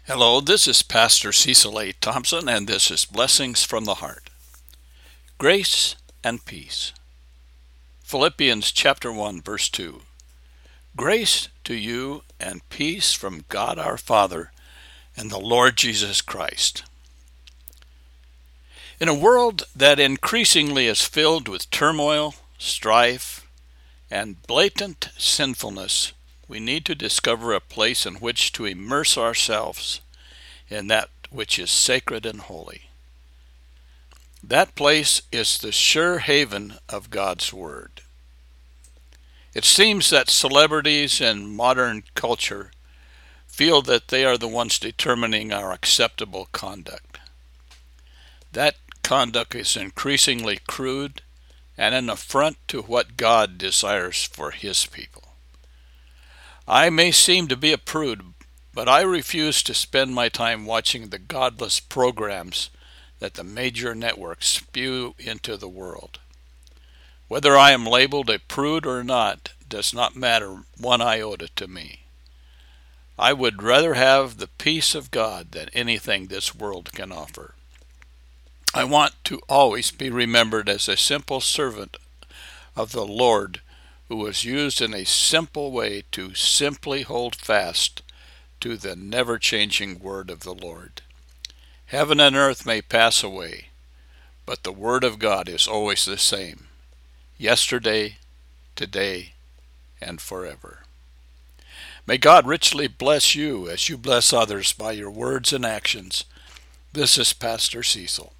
Hello, this is Pastor Cecil A. Thompson, and this is Blessings from the Heart. Grace and peace. Philippians chapter 1, verse 2. Grace to you and peace from God our Father and the Lord Jesus Christ. In a world that increasingly is filled with turmoil, strife, and blatant sinfulness, we need to discover a place in which to immerse ourselves in that which is sacred and holy. That place is the sure haven of God's Word. It seems that celebrities in modern culture feel that they are the ones determining our acceptable conduct. That conduct is increasingly crude and an affront to what God desires for His people. I may seem to be a prude, but I refuse to spend my time watching the godless programs that the major networks spew into the world. Whether I am labeled a prude or not does not matter one iota to me. I would rather have the peace of God than anything this world can offer. I want to always be remembered as a simple servant of the Lord who was used in a simple way to simply hold fast to the never-changing word of the Lord. Heaven and earth may pass away, but the Word of God is always the same, yesterday, today, and forever. May God richly bless you as you bless others by your words and actions. This is Pastor Cecil.